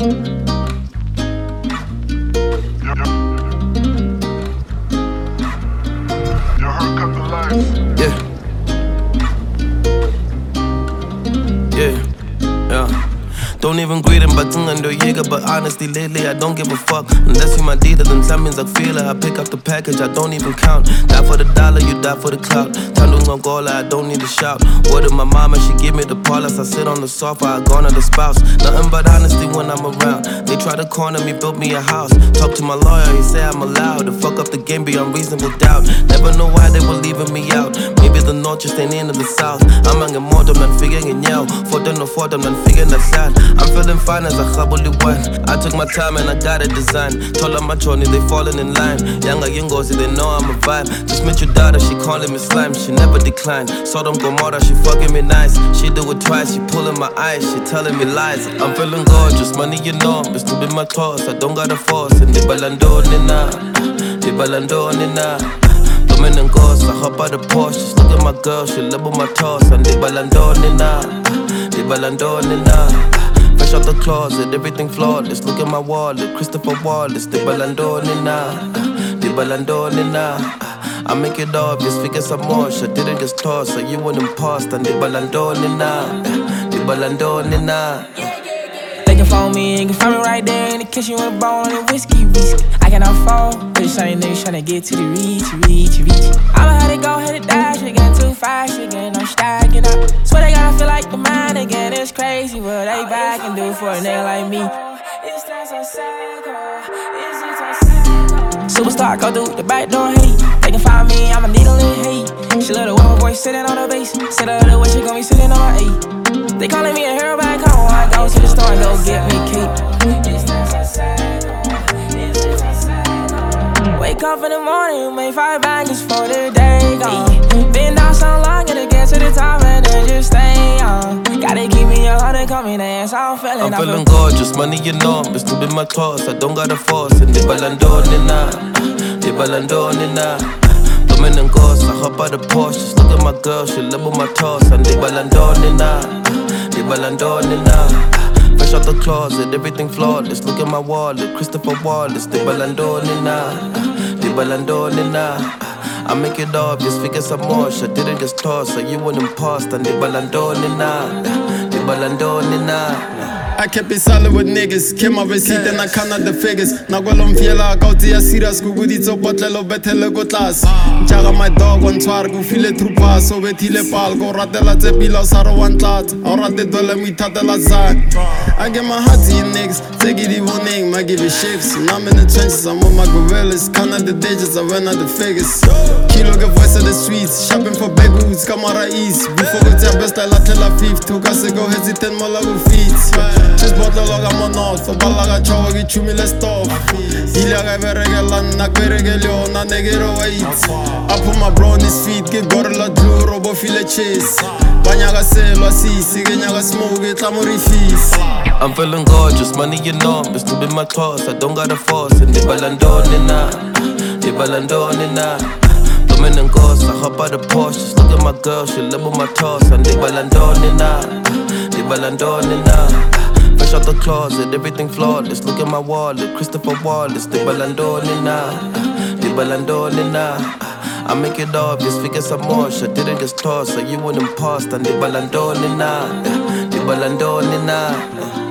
Yeah. Yeah. Yeah. Don't even greet him, but under Jäger. But honestly, lately I don't give a fuck. Unless you my dealer, then that means I feel it. I pick up the package, I don't even count. Die for the dollar, you die for the clout. Tandung Angola, I don't need to shout. Word of my mama, she give me the parlors. I sit on the sofa, I gone to the spouse. Nothing but honesty when I'm around. They try to corner me, build me a house. Talk to my lawyer, he say I'm allowed to fuck up the game beyond reasonable doubt. Never know why they were leaving me out. Maybe the north just ain't into the south. I'm hanging more than I'm figuring it out. For them, no for them, I'm figuring that sad. I'm feeling fine as a khabuli one. I took my time and I got a design. Told her my choni, they falling in line. Younger Yingozi, they know I'm a vibe. Just met your daughter, she calling me slime. She never declined. Sodom Gomorrah, she fucking me nice. She do it twice, she pulling my eyes. She telling me lies. I'm feeling gorgeous, money you know. It's to be my toss, I don't got a force. And they balando nina, they balando nina. And ghost, I hop out the Porsche. Just look at my girl, she level my toss. And they balando nina, they balando nina. Fresh out the closet, everything flawless. Look at my wallet, Christopher Wallace. They balando nina, they balando nina. I make it obvious, figure some more. I didn't just toss, so you wouldn't pass. And they balando nina, they balando nina. They can phone me and can find me right there in the kitchen with a bone and whiskey. I cannot fall, but the same niggas tryna get to the reach. I'ma have to go, hit it dash, she getting too fast, she getting no stacking up. Swear they gotta feel like the mind again, it's crazy what they back and do for a nigga like me. Superstar go through the back door, hey. They can find me, I'm a needle in hate. She love the way my voice sitting on the bass. Sit up the way she gon' be sitting on my eight. They calling me a hero back home. I go to the store and go get me cake. Wake up in the morning, make 5 bangers for the day gone. Been down so long, gotta get to the top and then just stay on. Gotta keep me 100 coming in, so I'm feeling gorgeous, money you know. It's to be my toss, I don't got a force. And they balando nina, they balando nina. And ghost, I hop out the Porsche. Just look at my girl, she level my toss. And they balando nina, they balando nina. Fresh out the closet, everything flawless. Look at my wallet, Christopher Wallace. They balando nina, they balando nina. I make it obvious, figure some more. I didn't just toss, so you wouldn't pass. And they balando nina, they balando nina. I kept it solid with niggas. Came up receipt and I count out the figures. Now go on fiela, kauti ya serious. Kukudi tso potlelo betele go tlas. Jaga my dog on twar, go feel it through pass. So betile pal, go ratela tse pila saro one tlat. Or rate dole mi tatela zag. I get my heart to you niggas. Take it even name, I give it shifts. And I'm in the trenches, I'm on my gorillas. Count out the digits, I run out the figures. Kilo get voice of the streets. Shopping for big boots, Kamara East. Before we tell best, I la tell a fifth. Took us to go hesitate, mola go feet. Just bought the log, I'm on off. So balaga chawa gi chumi let's stop. Ilaga veregelan, nak veregelio, na negero wait. I put my bro on his feet, get gorilla blue, robo file chase. Banyaga selo asisi, genyaga smoke, get lamori fees. I'm feeling gorgeous, money you know. It's to be my toss, I don't got a force. And they balando nina, they balando nina. And ghost, I hop out the Porsche. Just look at my girl, she level my toss. And they balando nina, they balando nina. Fresh out the closet, everything flawless. Look at my wallet, Christopher Wallace. They balando nina, they balando nina. I make it obvious, figure some more. I didn't just toss, so you wouldn't pass. And they balando nina, they balando nina.